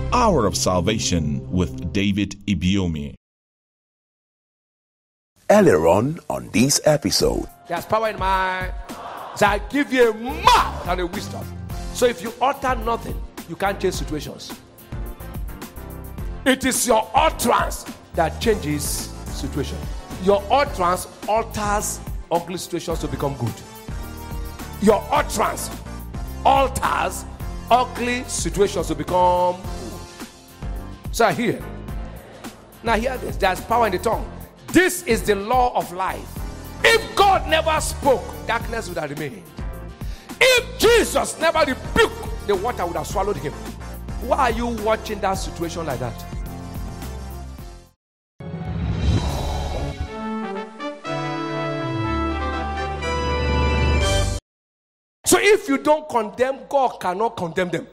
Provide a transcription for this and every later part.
Hour of Salvation with David Ibiomi. Earlier on this episode, there's power in my. So I give you a mouth and a wisdom. So if you utter nothing, you can't change situations. It is your utterance that changes situations. Your utterance alters ugly situations to become good. Your utterance alters ugly situations to become good. So here. Now hear this. There's power in the tongue. This is the law of life. If God never spoke, darkness would have remained. If Jesus never rebuked, the water would have swallowed him. Why are you watching that situation like that? So if you don't condemn, God cannot condemn them.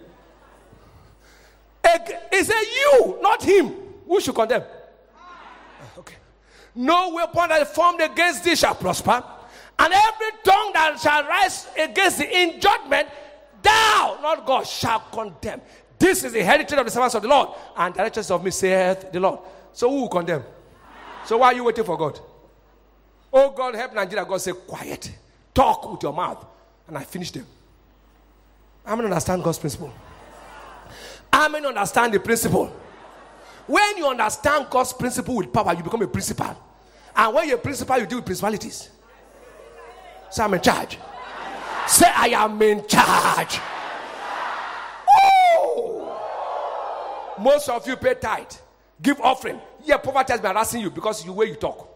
It's you, not him. Who should condemn? Okay. No weapon that is formed against thee shall prosper, and every tongue that shall rise against thee in judgment, thou, not God, shall condemn. This is the heritage of the servants of the Lord, and the righteousness of me saith the Lord. So who will condemn? So why are you waiting for God? Oh God, help Nigeria. God say, quiet. Talk with your mouth. And I finish them. I'm going to understand God's principle. I'm going to understand the principle. When you understand God's principle with power, you become a principal. And when you're a principal, you deal with principalities. So I'm in charge. Say, I am in charge. Woo! Most of you pay tithe. Give offering. Yeah, poverty has been harassing you because the way you talk.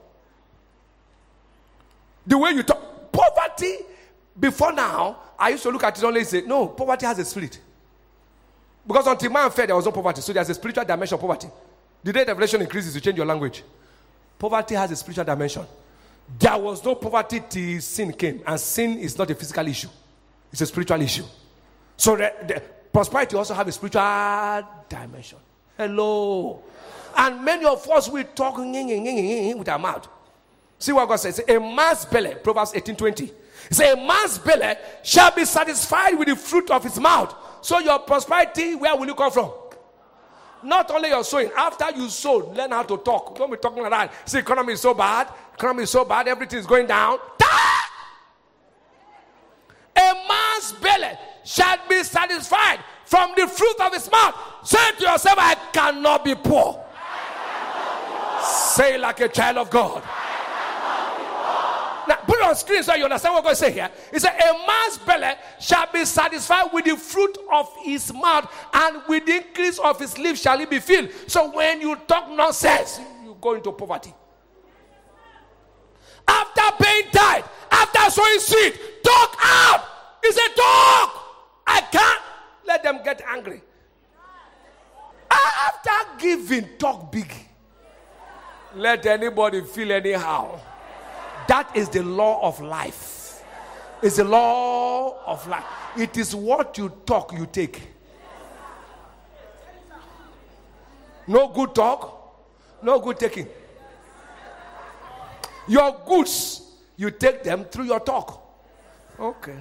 The way you talk. Poverty, before now, I used to look at it only and say, no, poverty has a spirit. Because until man fed, there was no poverty. So there's a spiritual dimension of poverty. The day the revelation increases, you change your language. Poverty has a spiritual dimension. There was no poverty till sin came. And sin is not a physical issue. It's a spiritual issue. So the prosperity also have a spiritual dimension. Hello. And many of us, we talk with our mouth. See what God says. A man's belly, Proverbs 18:20. It says, a man's belly shall be satisfied with the fruit of his mouth. So your prosperity, where will you come from? Not only your sowing. After you sow, learn how to talk. Don't be talking like that. See, economy is so bad. Economy is so bad. Everything is going down. A man's belly shall be satisfied from the fruit of his mouth. Say to yourself, I cannot be poor. Say like a child of God. Now, put it on screen so you understand what God is saying here. He said, a man's belly shall be satisfied with the fruit of his mouth, and with the increase of his lips shall he be filled. So when you talk nonsense, you go into poverty. After paying tithe, after sowing seed, talk out. He said, talk. I can't let them get angry. After giving, talk big. Let anybody feel anyhow. That is the law of life. It's the law of life. It is what you talk, you take. No good talk, no good taking. Your goods, you take them through your talk. Okay.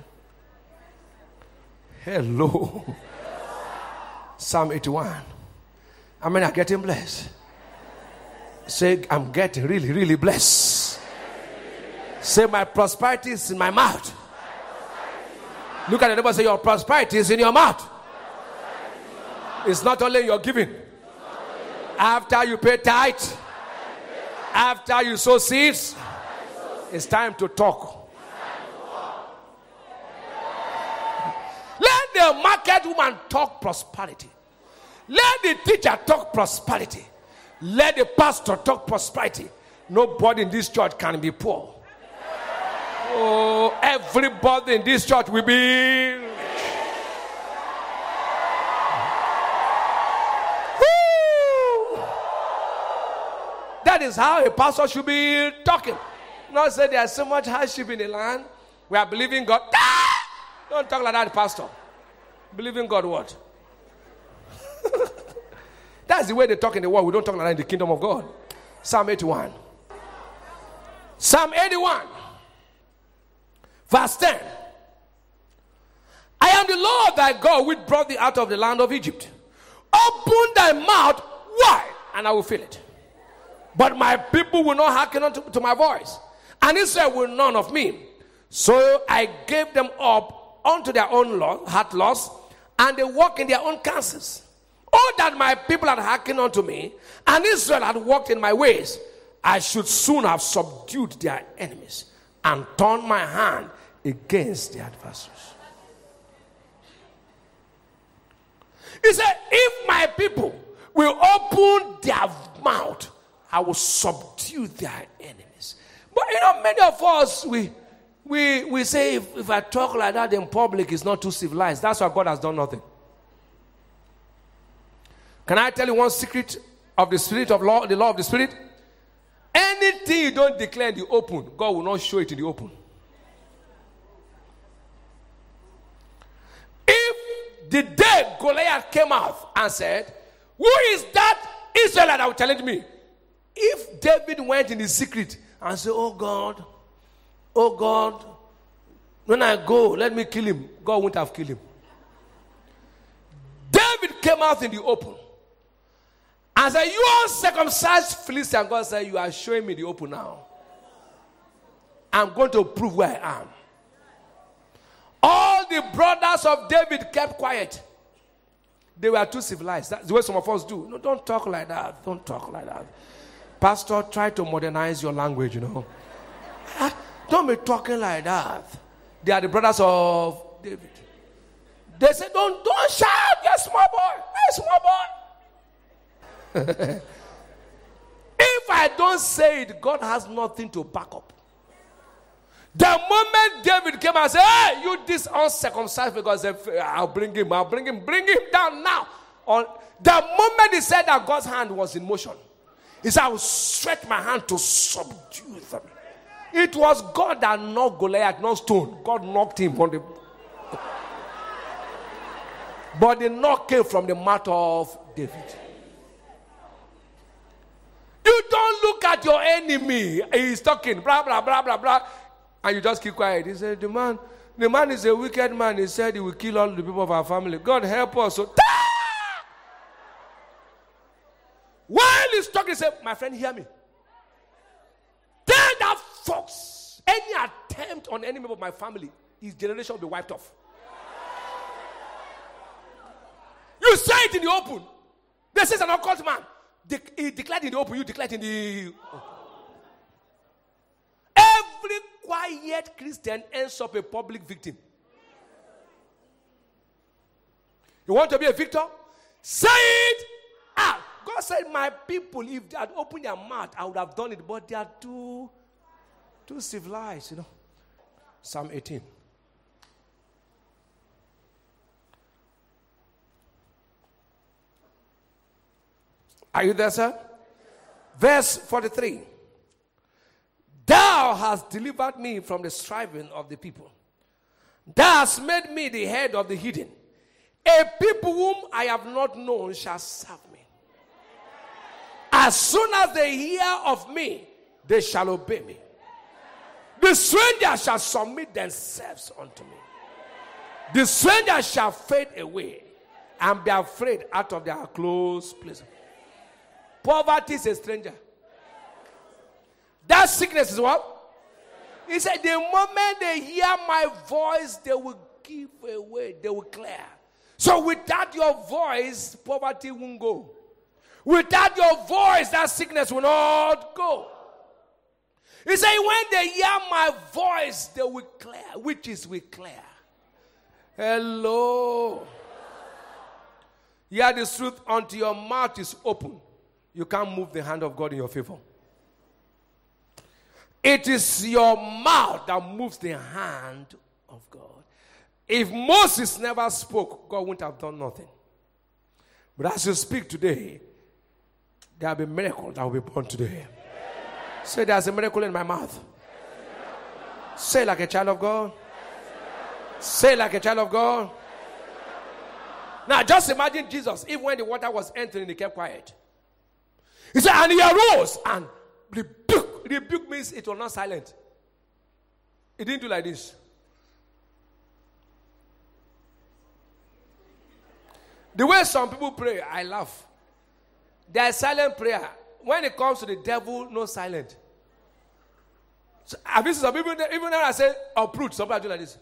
Hello. Psalm 81. I mean, I'm getting blessed. Say, I'm getting really, really blessed. Say, my prosperity is in my mouth. Look at the neighbor and say, your prosperity is in your mouth. It's not only your giving. After you pay tithe, after you sow seeds, it's time to talk. Let the market woman talk prosperity. Let the teacher talk prosperity. Let the pastor talk prosperity. Nobody in this church can be poor. Oh, everybody in this church will be rich. Woo! That is how a pastor should be talking. Not say there's so much hardship in the land. We are believing God. Don't talk like that, pastor. Believing God what? That's the way they talk in the world. We don't talk like that in the kingdom of God. Psalm 81. Psalm 81. Verse 10. I am the Lord thy God which brought thee out of the land of Egypt. Open thy mouth wide, and I will fill it. But my people will not hearken unto my voice, and Israel will none of me. So I gave them up unto their own heart lusts, and they walk in their own counsels. Oh, that my people had hearkened unto me, and Israel had walked in my ways, I should soon have subdued their enemies and turned my hand against their adversaries. He said, if my people will open their mouth, I will subdue their enemies. But many of us, we say, if I talk like that in public, it's not too civilized. That's why God has done nothing. Can I tell you one secret of the spirit of law, the law of the spirit? Anything you don't declare in the open, God will not show it in the open. If the day Goliath came out and said, who is that Israelite that will challenge me? If David went in the secret and said, oh God, when I go, let me kill him, God wouldn't have killed him. David came out in the open and said, you uncircumcised Philistine. God said, you are showing me the open now. I'm going to prove where I am. All the brothers of David kept quiet. They were too civilized. That's the way some of us do. No, don't talk like that. Don't talk like that. Pastor, try to modernize your language, Don't be talking like that. They are the brothers of David. They said, don't shout, you're a small boy. You're a small boy. If I don't say it, God has nothing to back up. The moment David came and said, hey, you this uncircumcised, because I'll bring him down now. The moment he said that, God's hand was in motion. He said, I will stretch my hand to subdue them. It was God that knocked Goliath, not stone. God knocked him on the... But the knock came from the mouth of David. You don't look at your enemy. He's talking, blah, blah, blah, blah, blah. And you just keep quiet. He said, the man is a wicked man. He said he will kill all the people of our family. God help us. So, while he's talking, he said, my friend, hear me. Tell that fox, any attempt on any member of my family, his generation will be wiped off. You say it in the open. This is an occult man. He declared in the open, you declared in the open. Every quiet Christian ends up a public victim. You want to be a victor? Say it out. God said, my people, if they had opened their mouth, I would have done it, but they are too civilized, Psalm 18. Are you there, sir? Verse 43. Thou hast delivered me from the striving of the people. Thou hast made me the head of the hidden. A people whom I have not known shall serve me. As soon as they hear of me, they shall obey me. The stranger shall submit themselves unto me. The stranger shall fade away and be afraid out of their close place. Poverty is a stranger. That sickness is what? He said, the moment they hear my voice, they will give away, they will clear. So without your voice, poverty won't go. Without your voice, that sickness will not go. He said, when they hear my voice, they will clear. Which is we clear. Hello. Hear this truth, until your mouth is open, you can't move the hand of God in your favor. It is your mouth that moves the hand of God. If Moses never spoke, God wouldn't have done nothing. But as you speak today, there will be a miracle that will be born today. Say, there's a miracle in my mouth. Say like a child of God. Say like a child of God. Now just imagine Jesus, even when the water was entering, he kept quiet. He said, and he arose and rebuked. Rebuke means it was not silent. He didn't do like this. The way some people pray, I laugh. There is silent prayer. When it comes to the devil, no silent. So, have you seen some people, even when I say uproot, somebody do like this.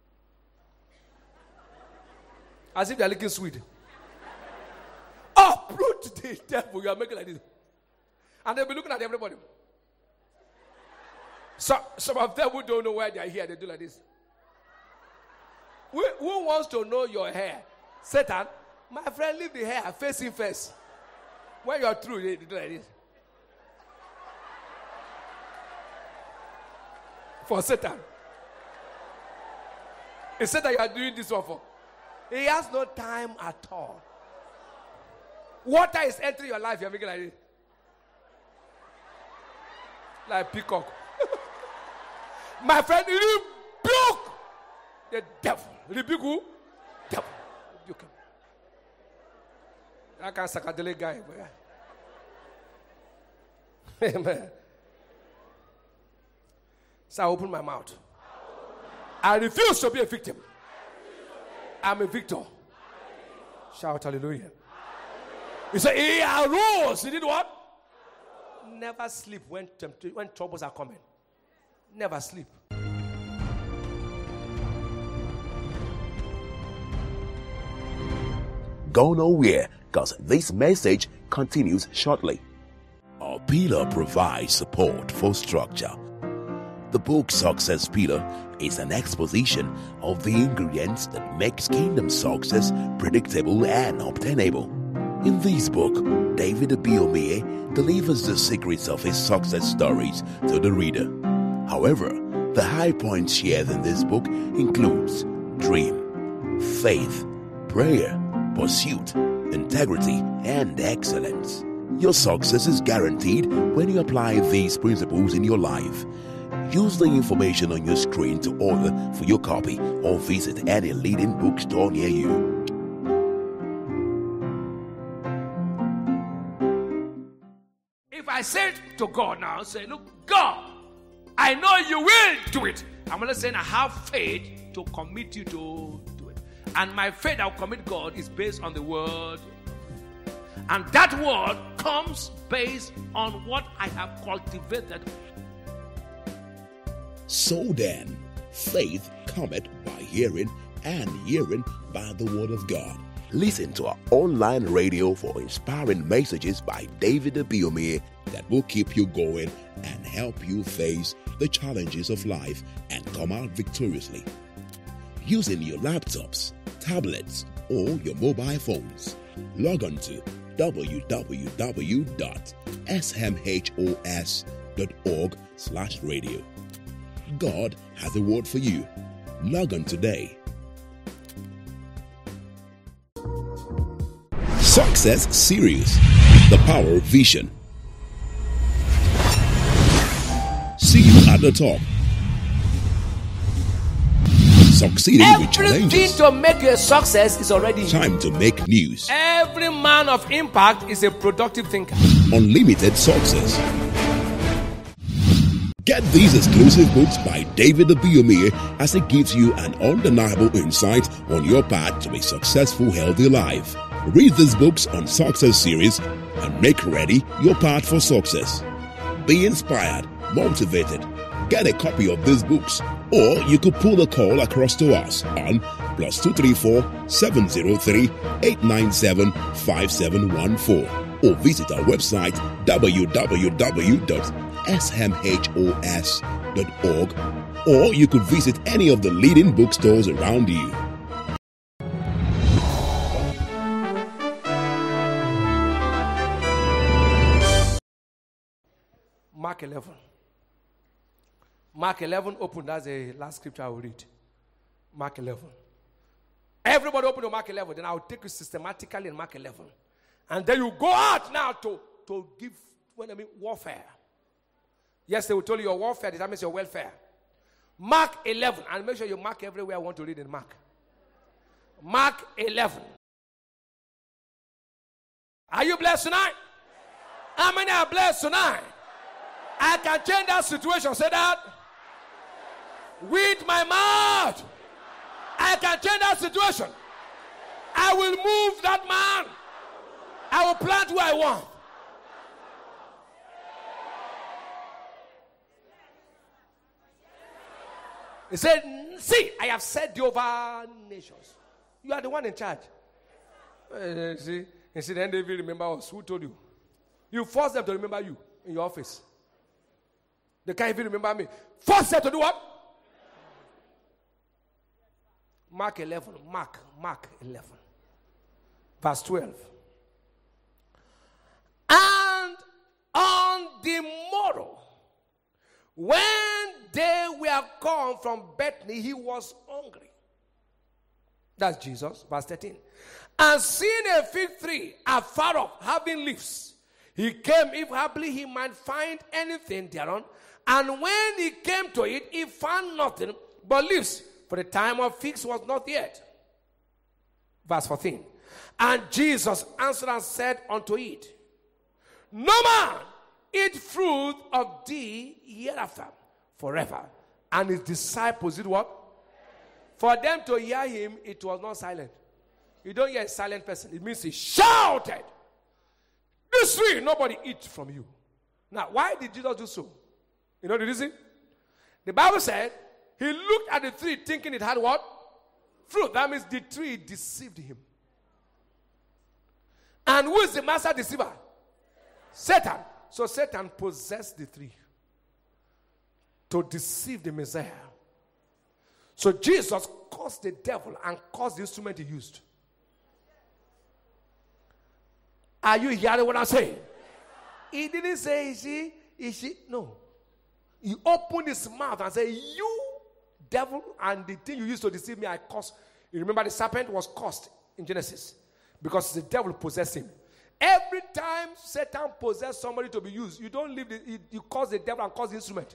As if they are looking sweet. Uproot the devil. You are making like this. And they'll be looking at everybody. So, some of them who don't know why they are here, they do like this. Who wants to know your hair? Satan, my friend, leave the hair, face him first. When you are through, they do like this. For Satan. It's Satan you are doing this one for. He has no time at all. Water is entering your life, you're making like this. Like peacock. My friend, rebuke the devil. Rebuke who? Devil. Rebuke him. I can't sakadele guy. Amen. So I open my mouth. I refuse to be a victim. I'm a victor. Shout hallelujah. He said, he arose. He did what? Never sleep when troubles are coming. Never sleep. Go nowhere, because this message continues shortly. Our pillar provides support for structure. The book Success Pillar is an exposition of the ingredients that makes kingdom success predictable and obtainable. In this book, David Ibiyeomie delivers the secrets of his success stories to the reader. However, the high points shared in this book includes dream, faith, prayer, pursuit, integrity, and excellence. Your success is guaranteed when you apply these principles in your life. Use the information on your screen to order for your copy or visit any leading bookstore near you. If I say to God now, say, look, God, I know you will do it. I'm going to say, I have faith to commit you to do it. And my faith I'll commit God is based on the word. And that word comes based on what I have cultivated. So then, faith cometh by hearing, and hearing by the word of God. Listen to our online radio for inspiring messages by David Ibiyeomie that will keep you going and help you face the challenges of life and come out victoriously. Using your laptops, tablets, or your mobile phones, log on to www.smhos.org/radio. God has a word for you. Log on today. Success Series: The Power of Vision. See you at the top. Succeeding with challenges. Everything to make you a success is already Time to make news. Every man of impact is a productive thinker. Unlimited success. Get these exclusive books by David Ibiyeomie as it gives you an undeniable insight on your path to a successful, healthy life. Read these books on Success Series and make ready your path for success. Be inspired, motivated. Get a copy of these books, or you could pull a call across to us on +234 703 897 5714 or visit our website www.smhos.org, or you could visit any of the leading bookstores around you. Mark 11. Mark 11, open. That's the last scripture I will read. Mark 11. Everybody open to Mark 11. Then I will take you systematically in Mark 11. And then you go out now to give warfare. Yes, they will tell you your warfare determines your welfare. Mark 11. And make sure you mark everywhere I want to read in Mark. Mark 11. Are you blessed tonight? How many are blessed tonight? I can change that situation. Say that. With my mouth. I can change that situation. I will move that man. I will plant who I want. He said, see, I have set you over nations. You are the one in charge. See, then they will remember us. Who told you? You force them to remember you in your office. They can't even remember me. Force them to do what? Mark 11. Mark 11. Verse 12. And on the morrow, when they were come from Bethany, he was hungry. That's Jesus. Verse 13. And seeing a fig tree afar off, having leaves, he came if haply he might find anything thereon. And when he came to it, he found nothing but leaves, for the time of figs was not yet. Verse 14. And Jesus answered and said unto it, no man eat fruit of thee hereafter forever. And his disciples did what? For them to hear him, it was not silent. You don't hear a silent person. It means he shouted, this tree, nobody eat from you. Now, why did Jesus do so? You know the reason? The Bible said, he looked at the tree thinking it had what? Fruit. That means the tree deceived him. And who is the master deceiver? Satan. So Satan possessed the tree to deceive the Messiah. So Jesus caused the devil and caused the instrument he used. Are you hearing what I'm saying? He didn't say, is she? No. He opened his mouth and said, you devil, and the thing you used to deceive me, I caused. You remember the serpent was cursed in Genesis because the devil possessed him. Every time Satan possesses somebody to be used, you don't leave you cause the devil and cause the instrument.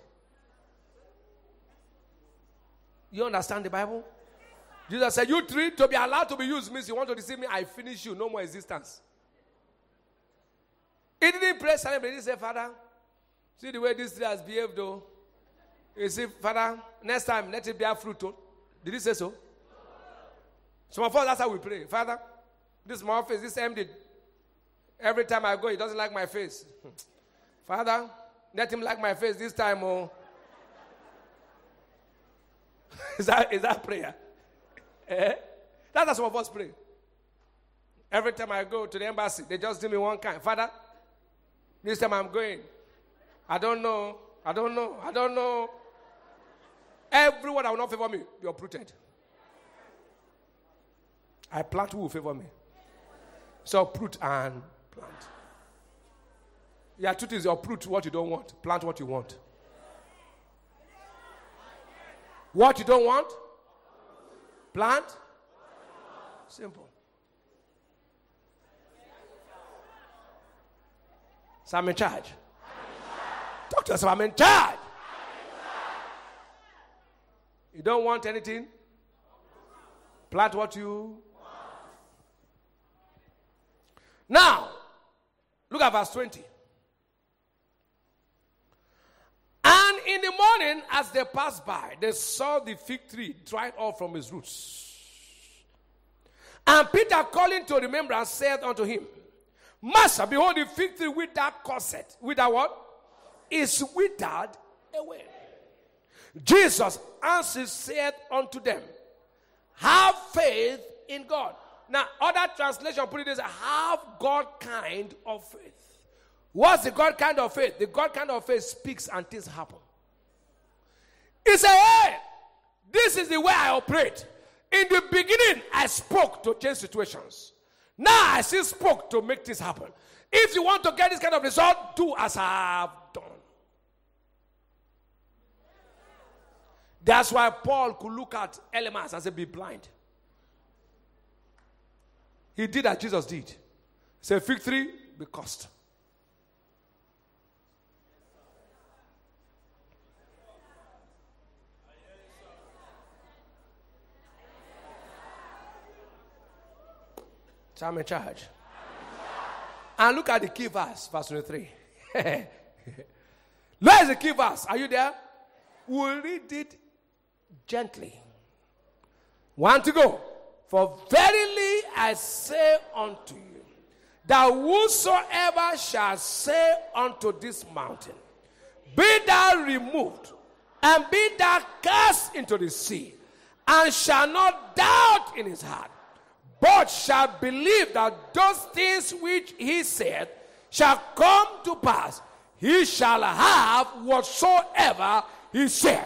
You understand the Bible? Jesus said, you three, to be allowed to be used means you want to deceive me, I finish you, no more existence. He didn't pray silently. He said, Father, see the way this tree has behaved though. You see, Father, next time let it bear fruit. Oh. Did he say so? Some of us, that's how we pray. Father, this is my office, this empty. Every time I go, he doesn't like my face. Father, let him like my face this time. Oh. Is that prayer? That's how some of us pray. Every time I go to the embassy, they just do me one kind. Father, this time I'm going. I don't know. Everyone that will not favor me, you're uprooted. I plant who will favor me. So uproot and plant. Yeah, truth is uproot what you don't want. Plant what you want. What you don't want? Plant? Simple. So I'm in charge. Talk to yourself, I'm in charge. You don't want anything? Plant what you want. Now, look at verse 20. And in the morning, as they passed by, they saw the fig tree dried off from its roots. And Peter, calling to remembrance, said unto him, Master, behold, the fig tree with that corset, with that what? Is withered away. Jesus answered, said unto them, have faith in God. Now, other translation put it as, have God kind of faith. What's the God kind of faith? The God kind of faith speaks and things happen. He said, hey, this is the way I operate. In the beginning, I spoke to change situations. Now I still spoke to make this happen. If you want to get this kind of result, do as I have done. That's why Paul could look at Elymas and say, be blind. He did as Jesus did. He said, fig tree, be cursed. So I'm in charge. And look at the key verse, verse 23. Where is the key verse? Are you there? We'll read it gently. 1 to go. For verily I say unto you, that whosoever shall say unto this mountain, be thou removed, and be thou cast into the sea, and shall not doubt in his heart, but shall believe that those things which he said shall come to pass, he shall have whatsoever he said.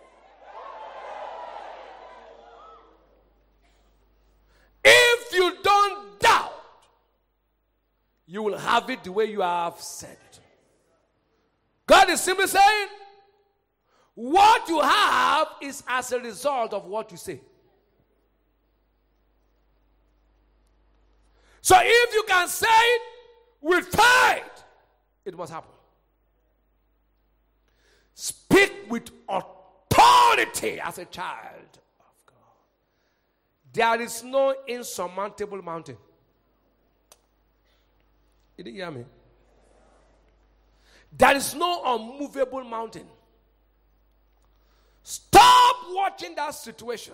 If you don't doubt, you will have it the way you have said it. God is simply saying, what you have is as a result of what you say. So if you can say it with faith, it must happen. Speak with authority as a child of God. There is no insurmountable mountain. You didn't hear me? There is no unmovable mountain. Stop watching that situation.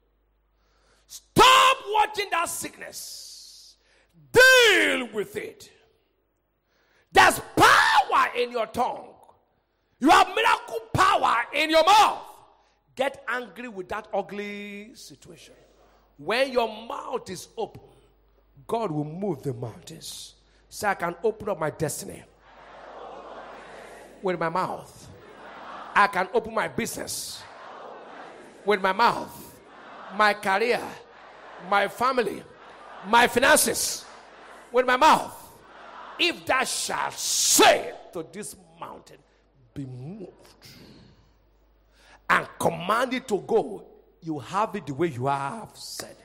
Stop watching that sickness. Deal with it. There's power in your tongue. You have miracle power in your mouth. Get angry with that ugly situation. When your mouth is open, God will move the mountains. So I can open up my destiny with my mouth. I can open my business with my mouth, my career, my family, my finances with my mouth. If thou shalt say to this mountain, be moved, and command it to go, you have it the way you have said it.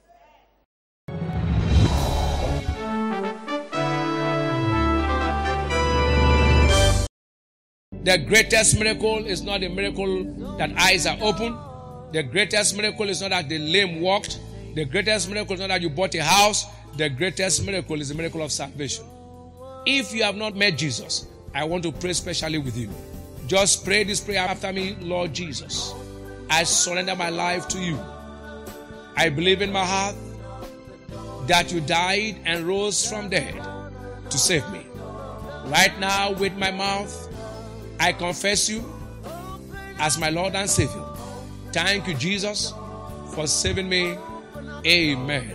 The greatest miracle is not a miracle that eyes are open. The greatest miracle is not that the lame walked. The greatest miracle is not that you bought a house. The greatest miracle is the miracle of salvation. If you have not met Jesus, I want to pray specially with you. Just pray this prayer after me. Lord Jesus, I surrender my life to you. I believe in my heart that you died and rose from dead to save me. Right now, with my mouth, I confess you as my Lord and Savior. Thank you, Jesus, for saving me. Amen.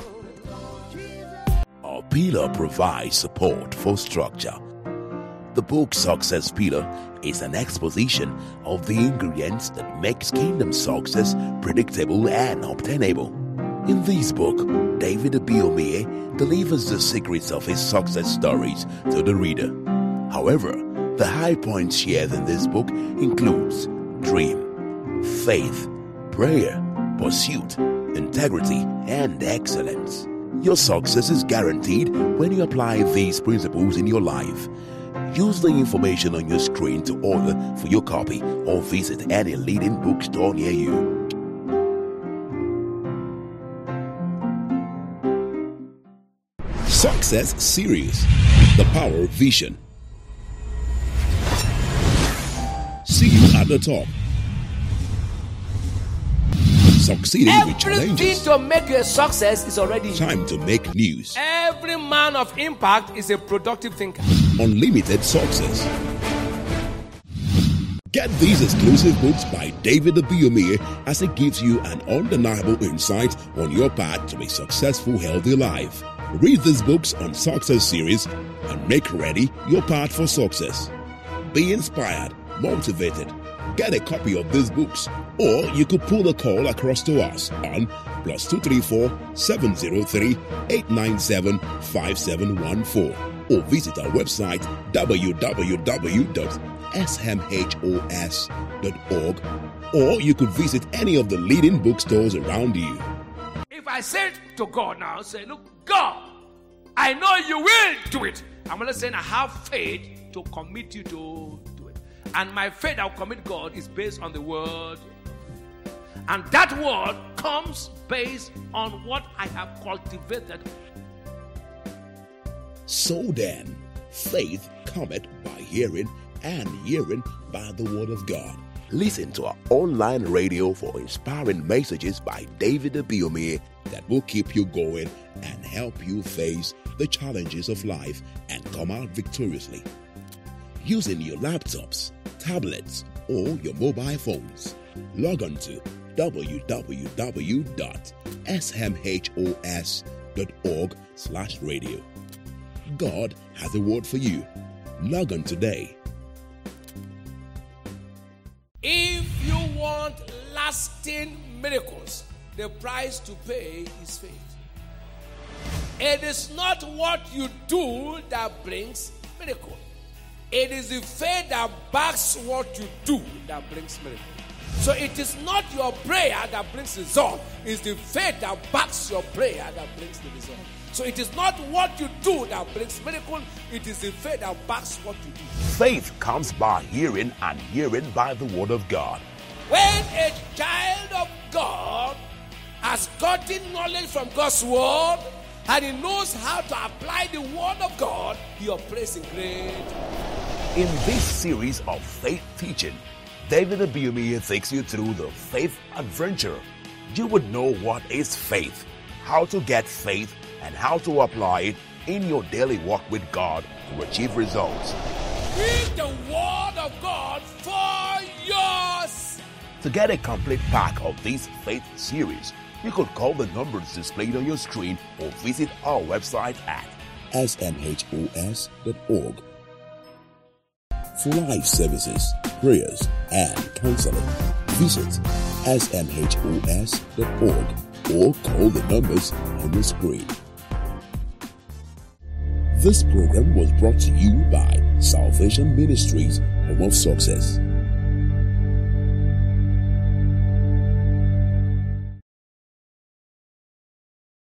Our pillar provides support for structure. The book Success Pillar is an exposition of the ingredients that makes kingdom success predictable and obtainable. In this book, David Ibiyeomie delivers the secrets of his success stories to the reader. However, the high points shared in this book includes dream, faith, prayer, pursuit, integrity, and excellence. Your success is guaranteed when you apply these principles in your life. Use the information on your screen to order for your copy or visit any leading bookstore near you. Success Series: The Power of Vision. See you at the top. Succeeding with challenges. Everything to make you a success is already time to make news. Every man of impact is a productive thinker. Unlimited success. Get these exclusive books by David Ibiyeomie as it gives you an undeniable insight on your path to a successful, healthy life. Read these books on Success Series and make ready your path for success. Be inspired, motivated. Get a copy of these books, or you could pull a call across to us on +234 703 897 5714, or visit our website www.smhos.org, or you could visit any of the leading bookstores around you. If I said to God now, say, look, God, I know you will do it. I'm not saying I have faith to commit you to do it. And my faith I'll commit God is based on the word. And that word comes based on what I have cultivated. So then, faith cometh by hearing, and hearing by the word of God. Listen to our online radio for inspiring messages by David Ibiyeomie. will keep you going and help you face the challenges of life and come out victoriously. Using your laptops, tablets, or your mobile phones, log on to www.smhos.org/radio. God has a word for you. Log on today. If you want lasting miracles, the price to pay is faith. It is not what you do that brings miracle. It is the faith that backs what you do that brings miracle. So it is not your prayer that brings result. It's the faith that backs your prayer that brings the result. So it is not what you do that brings miracle. It is the faith that backs what you do. Faith comes by hearing, and hearing by the word of God. When a child of God has gotten knowledge from God's word and he knows how to apply the word of God, he operates in great. In this series of faith teaching, David Ibiyeomie takes you through the faith adventure. You would know what is faith, how to get faith, and how to apply it in your daily walk with God to achieve results. Read the word of God for yours. To get a complete pack of this faith series, you could call the numbers displayed on your screen or visit our website at smhos.org. For live services, prayers, and counseling, visit smhos.org or call the numbers on the screen. This program was brought to you by Salvation Ministries, Home of Success.